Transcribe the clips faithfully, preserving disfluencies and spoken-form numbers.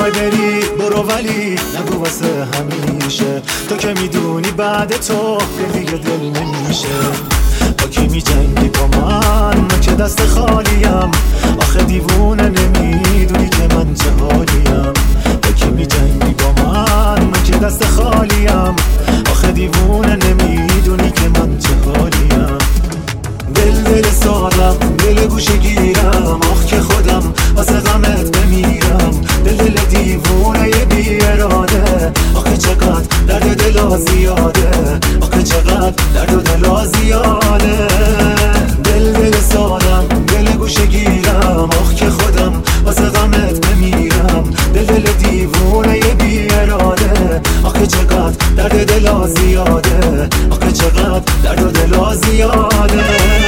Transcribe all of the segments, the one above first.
میخوای بری برو ولی نگو واسه همیشه، تو که میدونی بعد تو دیگه دل نمیشه. با کی میجنگی با من؟ من که دست خالیم، آخه دیوونه نمیدونی که من چه حالیم. با کی میجنگی با من؟ من که دست خالیم، آخه دیوونه نمیدونی که من چه حالیم. دل دل سادم، دل گوشه گیرم، آخ که خودم واسه غمت بمیرم. دل دل دیوونه بی اراده، آخه چقدر درد دلا زیاده، آخه چقدر درد و دلا زیاده. دل دل سادم، دل گوشه گیرم، آخ که خودم واسه غمت بمیرم. دل دل دیوونه بی اراده، آخه چقدر درد دلا زیاده، آخه چقدر درد و دلا زیاده.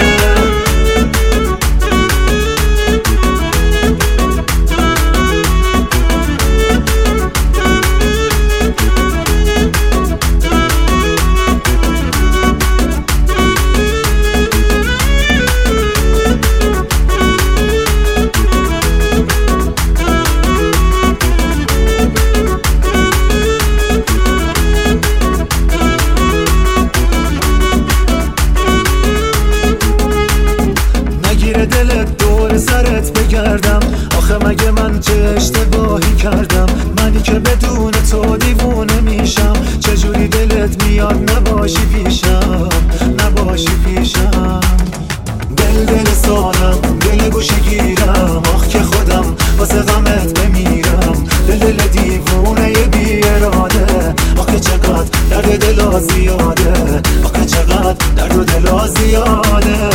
دلت دور سرت بگردم، آخه مگه من چه اشتباهی کردم؟ منی که بدون تو دیوونه میشم، چجوری دلت میاد نباشی پیشم، نباشی پیشم. دل دل سالم، دل گوشه گیرم، آخ که خودم واسه غمت بمیرم. دل دل دیوونه بی اراده، آخه چقدر درد دلا زیاده، آخه چقدر درد و دلا زیاده.